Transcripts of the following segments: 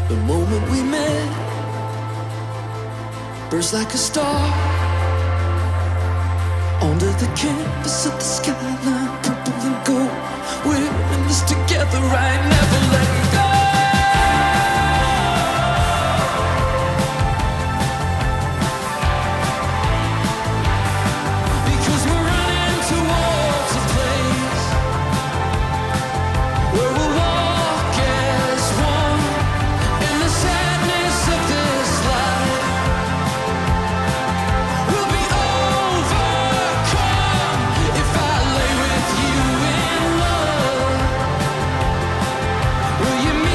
The moment we met, burst like a star under the canvas of the skyline, purple and gold. We're in this together, right? Never letting go. Because we're running towards a place where we'll walk as one in the sadness of this life. We'll be overcome if I lay with you in love. Will you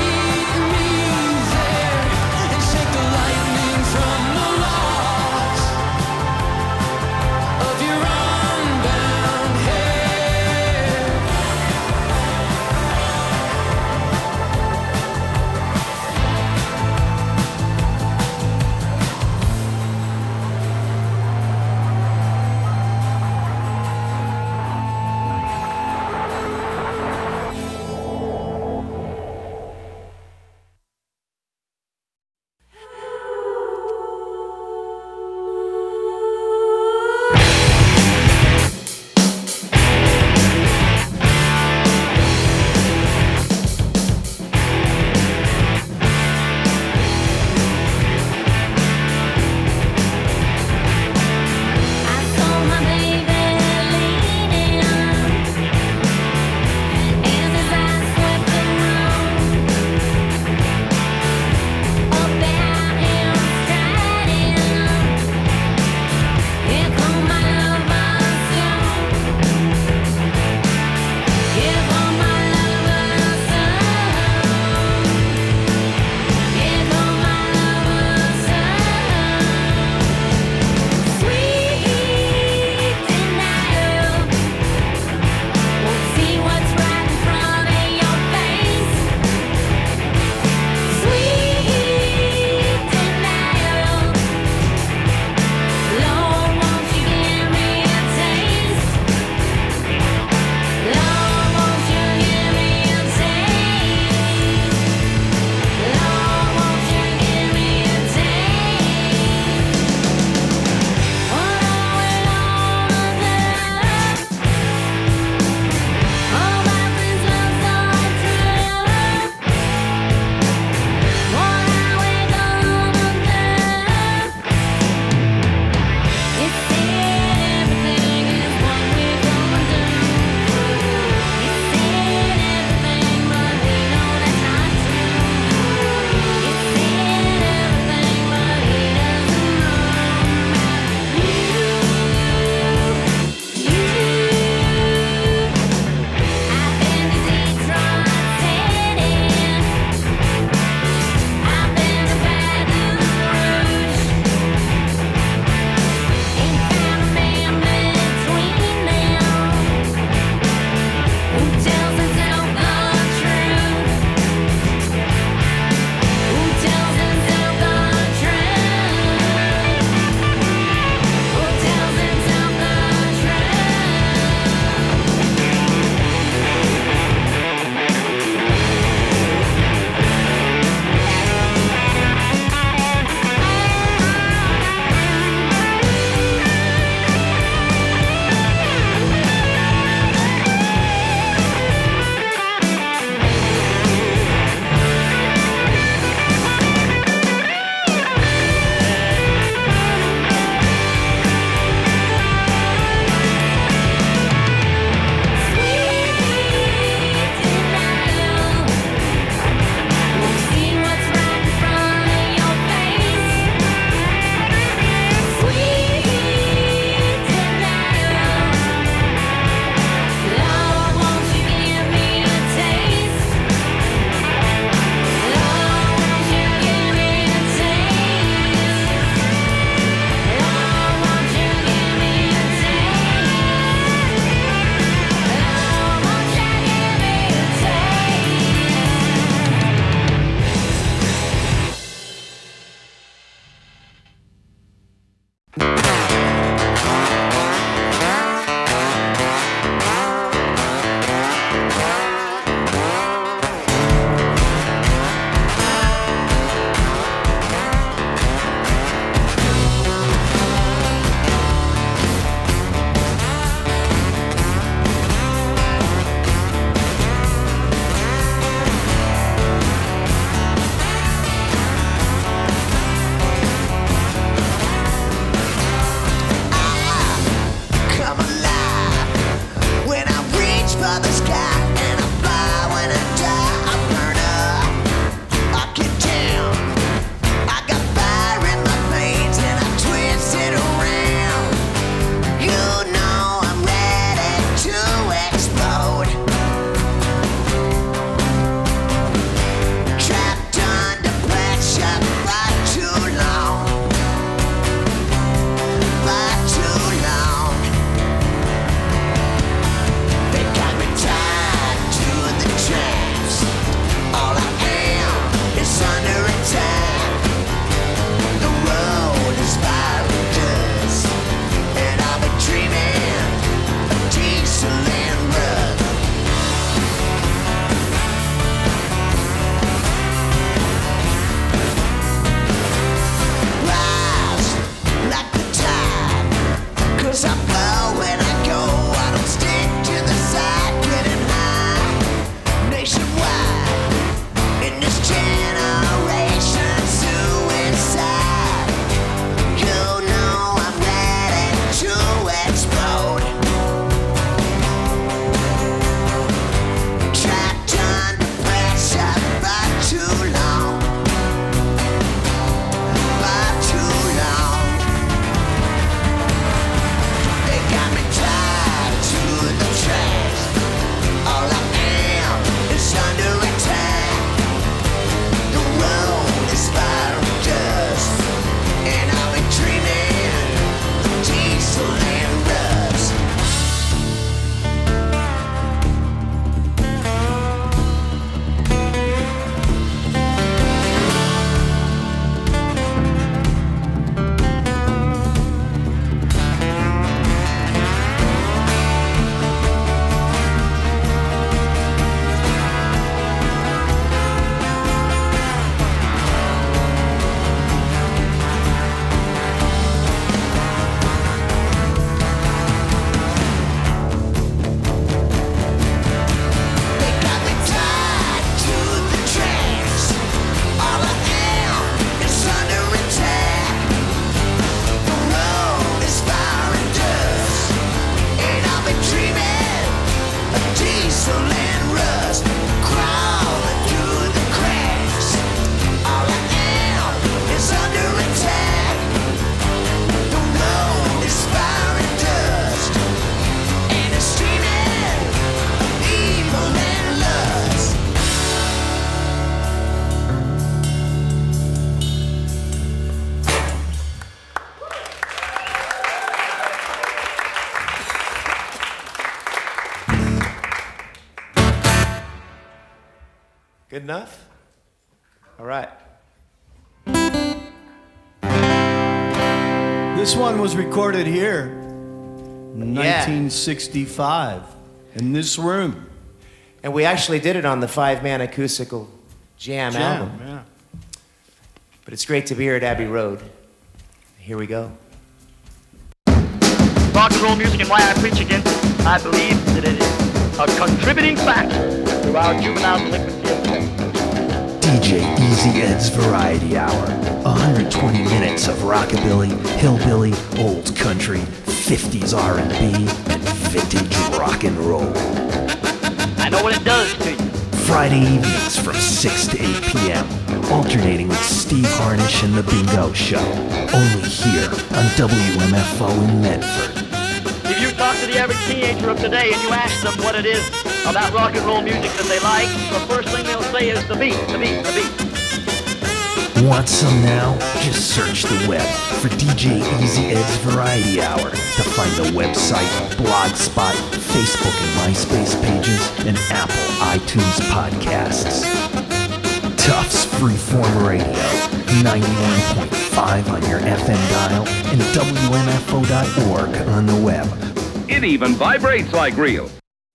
Good enough? All right. This one was recorded here in 1965 in this room. And we actually did it on the 5-man acoustical jam album. Yeah. But it's great to be here at Abbey Road. Here we go. Rock and roll music and why I preach against it, I believe that it is a contributing factor to our juvenile delinquency of today. DJ Easy Ed's Variety Hour. 120 minutes of rockabilly, hillbilly, old country, 50s R&B, and vintage rock and roll. I know what it does to you. Friday evenings from 6 to 8 p.m. Alternating with Steve Harnish and The Bingo Show. Only here on WMFO in Medford. If you talk to the average teenager of today and you ask them what it is about rock and roll music that they like, the first thing they'll say is the beat, the beat, the beat. Want some now? Just search the web for DJ Easy Ed's Variety Hour to find the website, Blogspot, Facebook and MySpace pages, and Apple iTunes podcasts. Tufts Freeform Radio, 91.5 on your FM dial and WMFO.org on the web. It even vibrates like real.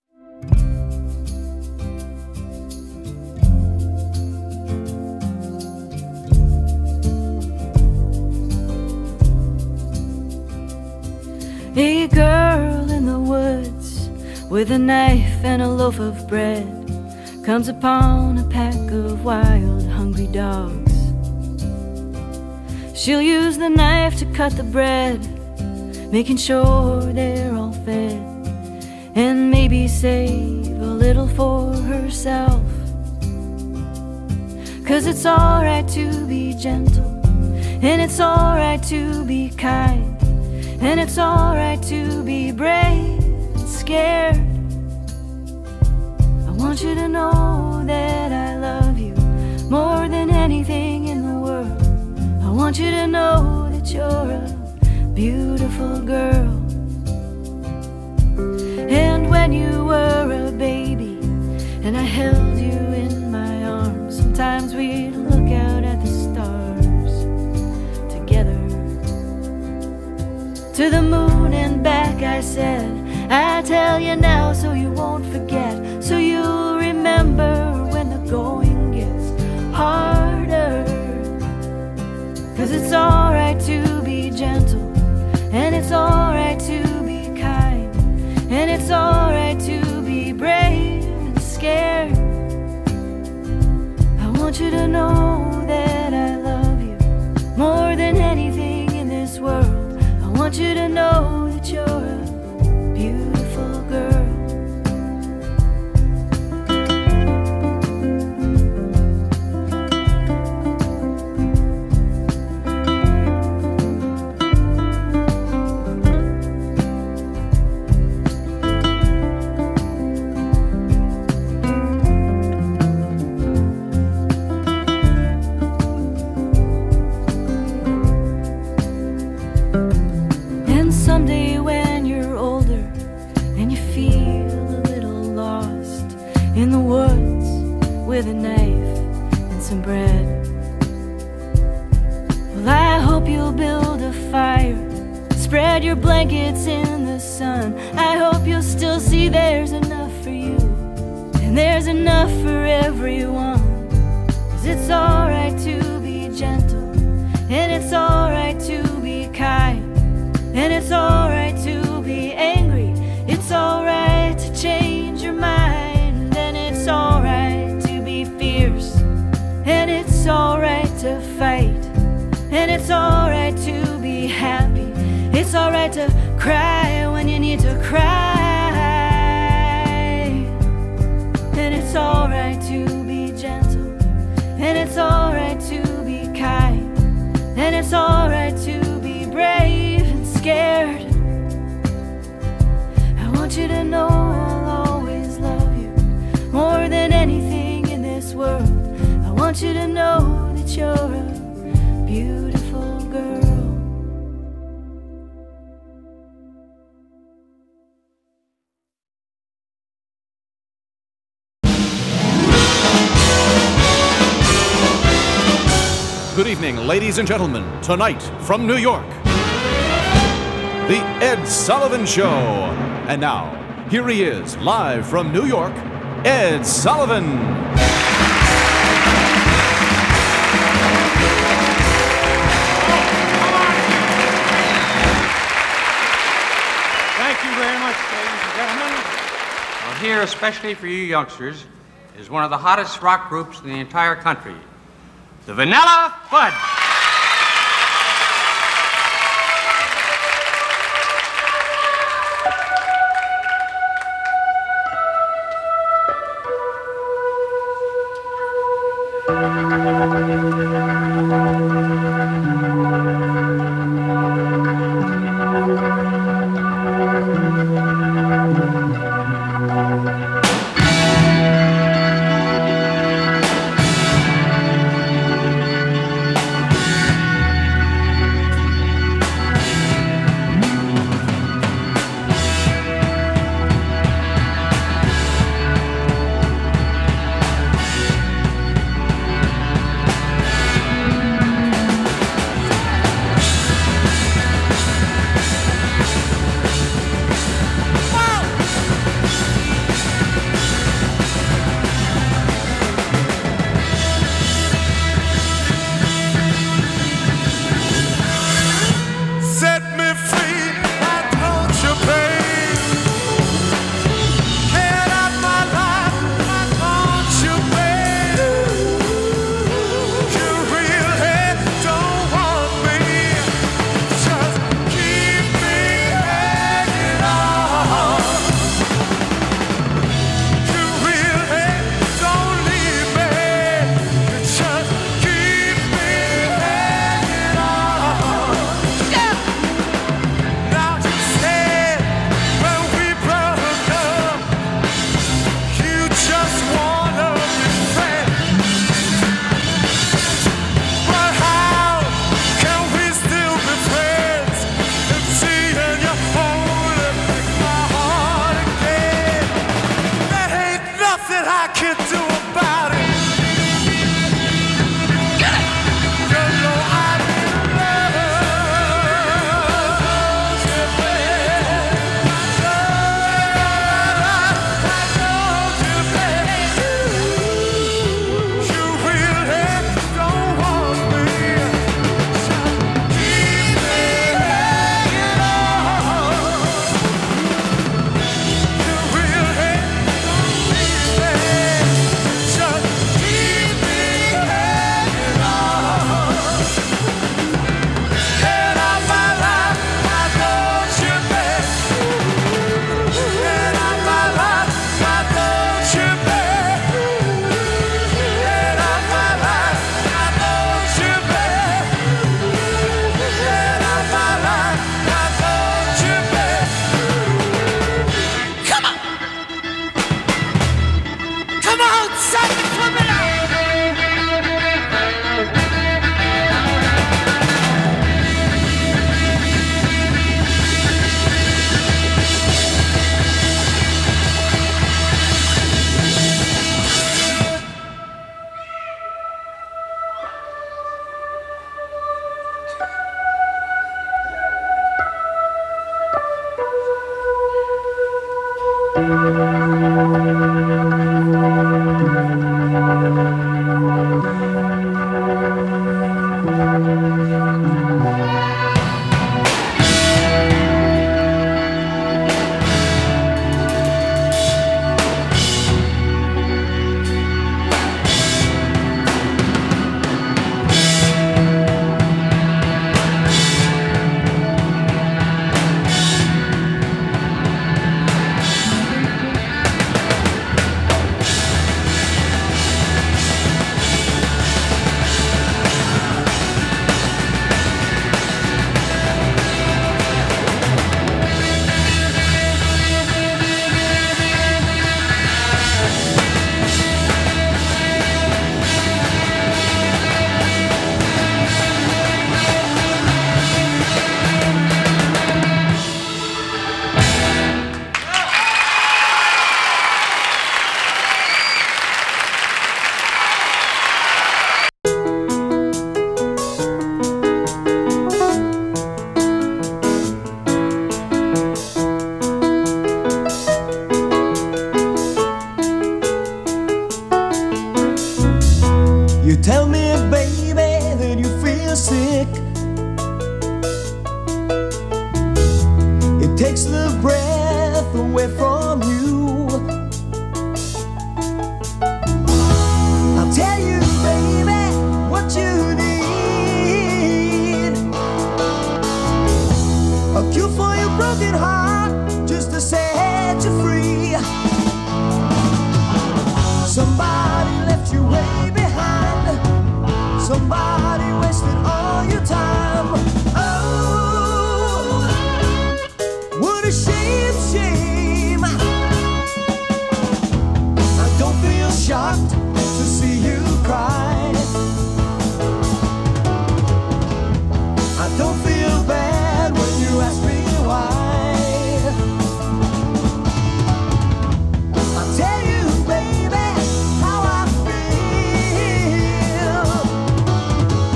A girl in the woods with a knife and a loaf of bread comes upon a pack of wild, hungry dogs. She'll use the knife to cut the bread, making sure they're all fed, and maybe save a little for herself. 'Cause it's alright to be gentle, and it's alright to be kind, and it's alright to be brave and scared. I want you to know that I love you more than anything in the world. I want you to know that you're a beautiful girl. And when you were a baby and I held you in my arms, sometimes we'd look out at the stars together. To the moon and back I said, I tell you now so you won't forget, so you'll remember when the going gets harder. 'Cause it's alright to be gentle, and it's alright to be kind, and it's alright to be brave and scared. I want you to know that I love you more than anything in this world. I want you to know that you're a beautiful girl. Someday when you're older and you feel a little lost in the woods with a knife and some bread, well, I hope you'll build a fire, spread your blankets in the sun. I hope you'll still see there's enough for you and there's enough for everyone. 'Cause it's alright to be gentle and it's alright to be kind. And it's alright to be angry, it's alright to change your mind. And it's alright to be fierce, and it's alright to fight. And it's alright to be happy, it's alright to cry when you need to cry. And it's alright to be gentle, and it's alright to be kind. And it's alright to be brave and scared. I want you to know I'll always love you more than anything in this world. I want you to know that you're a beautiful girl. Good evening, ladies and gentlemen. Tonight, from New York, The Ed Sullivan Show. And now, here he is, live from New York, Ed Sullivan. Thank you very much, ladies and gentlemen. Well, here, especially for you youngsters, is one of the hottest rock groups in the entire country, the Vanilla Fudge. Somebody wasted all your time. Oh, what a shame, shame. I don't feel shocked to see you cry. I don't feel bad when you ask me why. I'll tell you, baby, how I feel.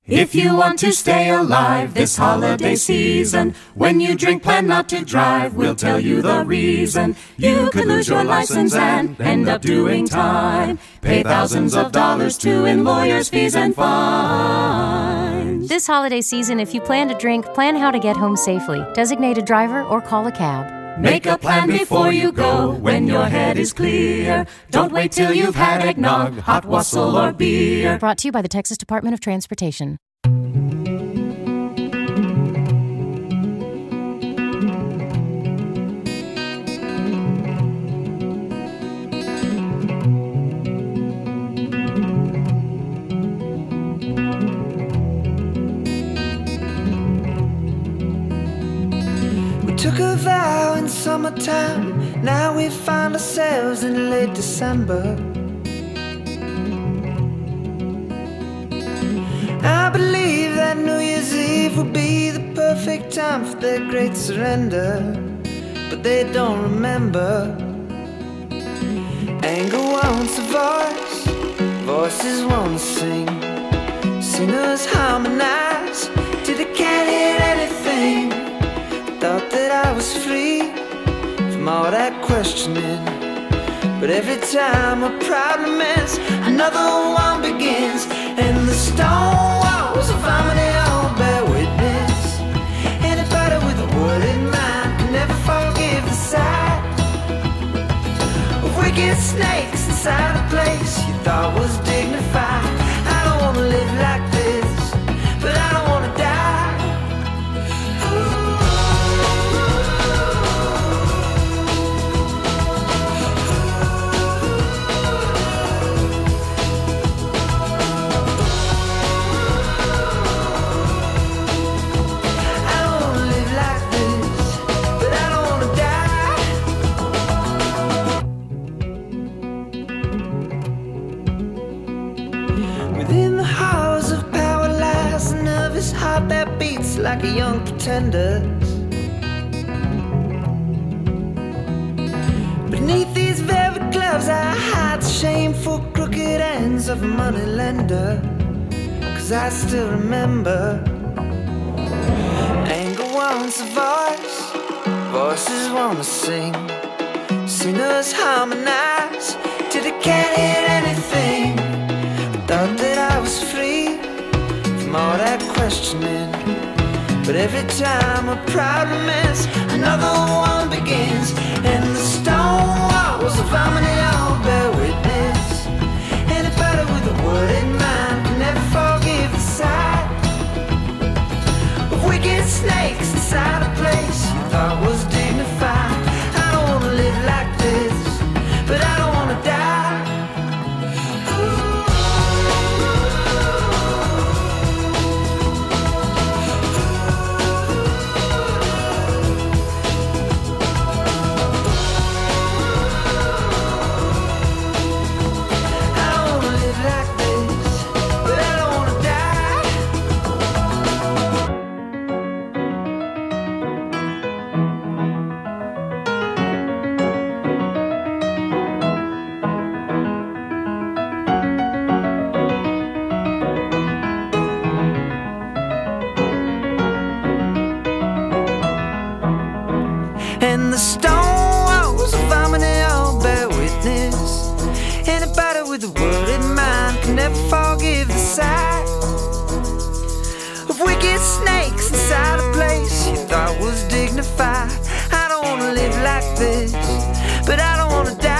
If you want to stay alive this holiday season, when you drink, plan not to drive. We'll tell you the reason. You could lose your license and end up doing time. Pay thousands of dollars too in lawyers' fees and fines. This holiday season, if you plan to drink, plan how to get home safely. Designate a driver or call a cab. Make a plan before you go when your head is clear. Don't wait till you've had eggnog, hot wassail, or beer. Brought to you by the Texas Department of Transportation. Took a vow in summertime, now we find ourselves in late December. I believe that New Year's Eve will be the perfect time for their great surrender, but they don't remember. Anger wants a voice, voices want to sing. Singers harmonize till they can't hear anything. Thought that I was free from all that questioning, but every time a problem ends, another one begins. And the stone walls of harmony all bear witness. Anybody with a worded mind can never forgive the sight of wicked snakes inside a place you thought was dignified. I don't wanna live like this, but I don't wanna die. Heart that beats like a young pretender's. Beneath these velvet gloves I hide the shameful crooked ends of a moneylender. 'Cause I still remember. Anger wants a voice, voices want to sing. Singers harmonize till they can't hear anything. Thought that I was free from all that questioning, but every time a problem ends, another one begins. And the stone walls of harmony all bear witness. Anybody with a word in mind can never forgive the sight of wicked snakes inside a place you thought was dignified. I don't wanna live like this, but I don't wanna die. And the stone walls of harmony all bear witness. Anybody with a word in mind can never forgive the sight of wicked snakes inside a place you thought was dignified. I don't wanna live like this, but I don't wanna die.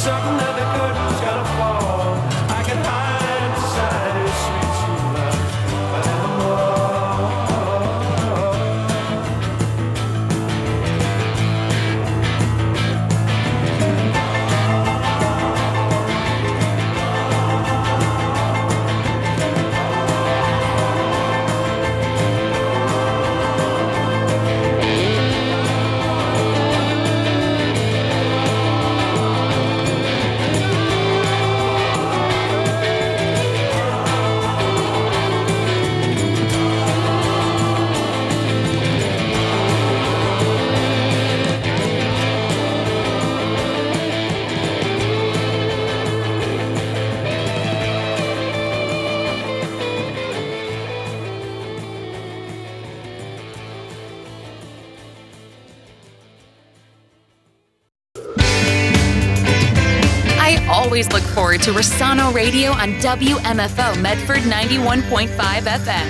certain that the curtain's gonna fall. I can hide beside her sweet true love forevermore. Always look forward to Rossano Radio on WMFO Medford 91.5 FM.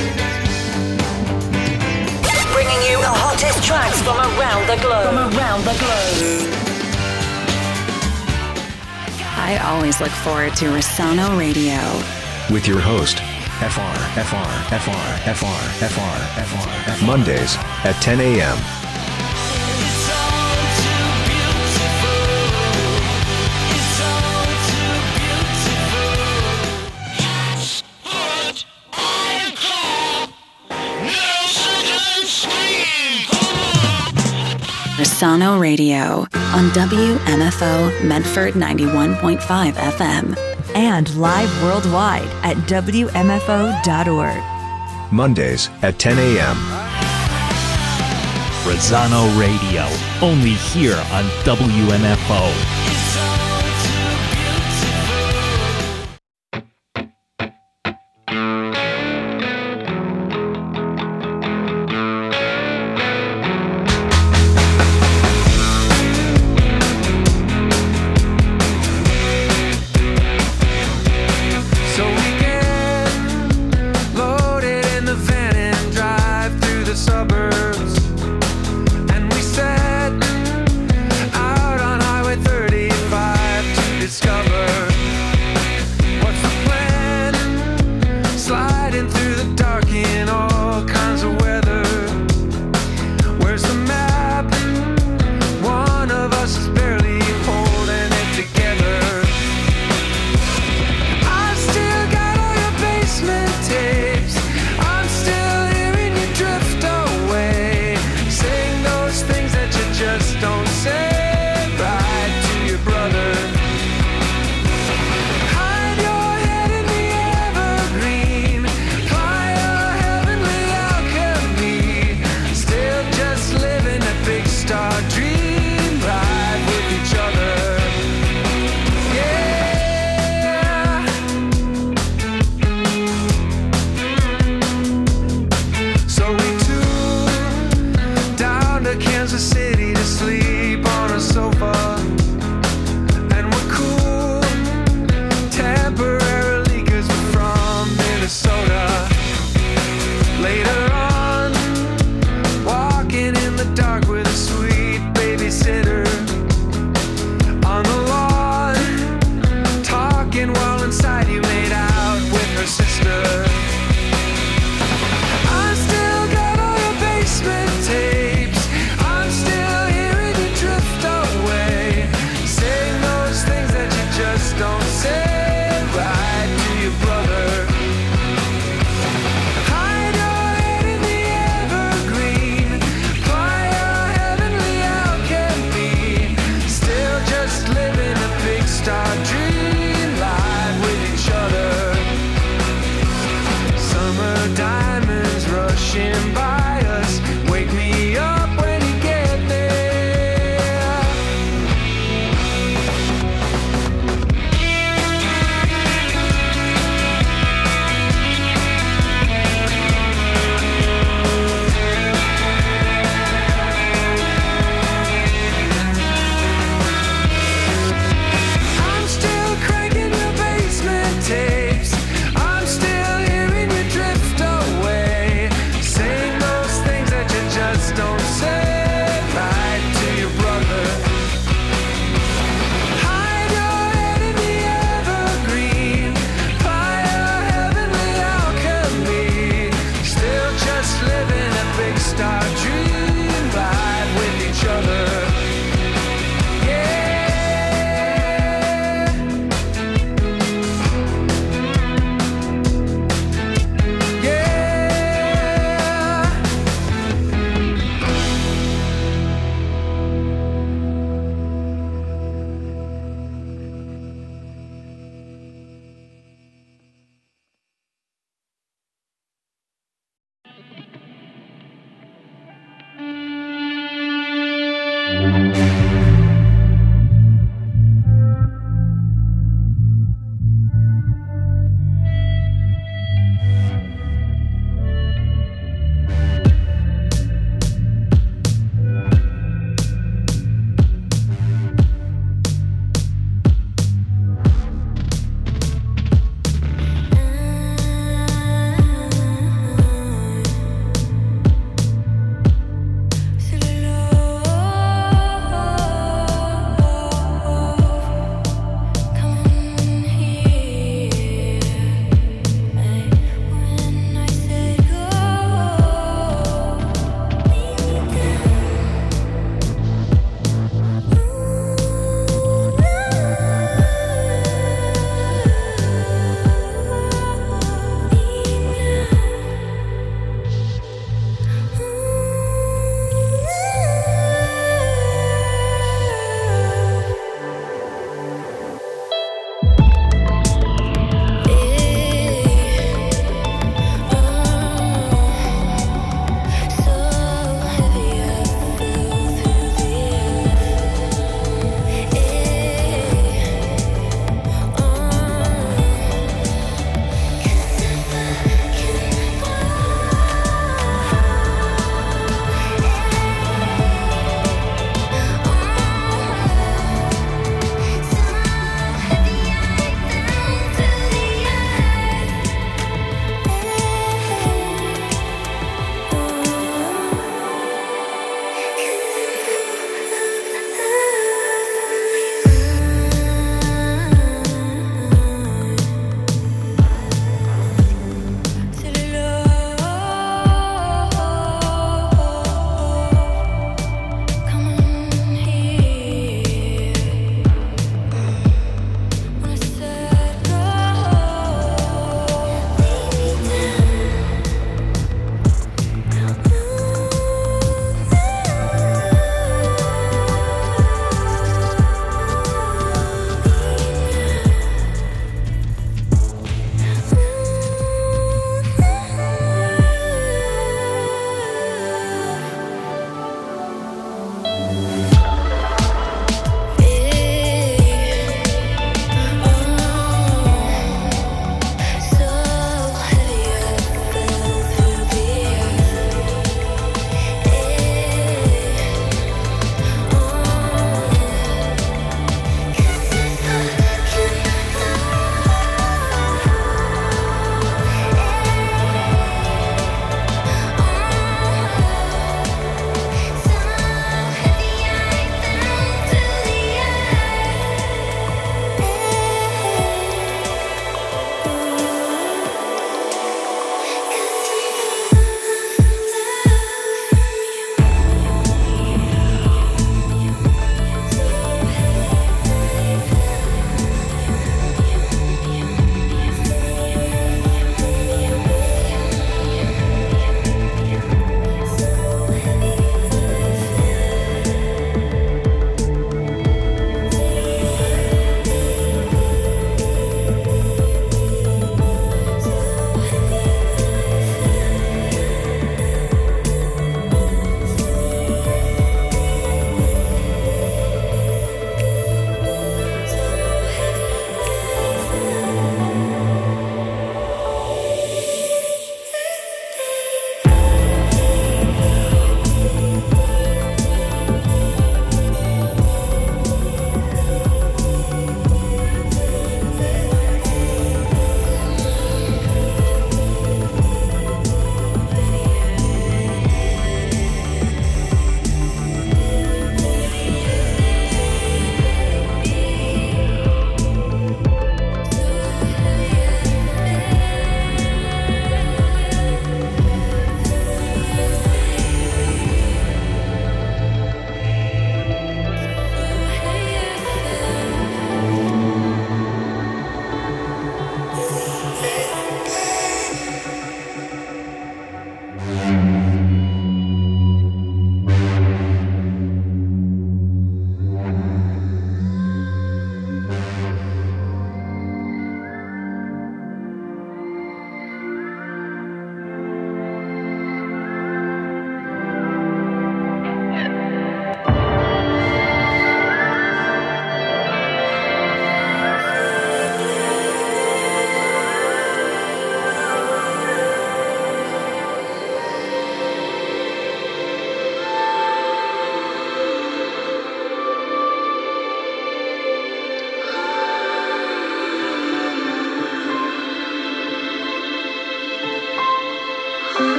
Bringing you the hottest tracks from around the globe. I always look forward to Rossano Radio. With your host, Mondays at 10 a.m. Rossano Radio on WMFO Medford 91.5 FM. And live worldwide at WMFO.org. Mondays at 10 a.m. Rossano Radio, only here on WMFO. Suburbs, and we set out on Highway 30.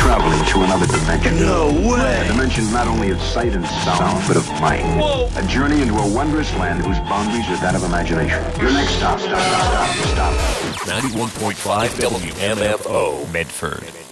traveling through another dimension. No way! A dimension not only of sight and sound, but of mind. Whoa! A journey into a wondrous land whose boundaries are that of imagination. Your next stop. 91.5 WMFO, Medford.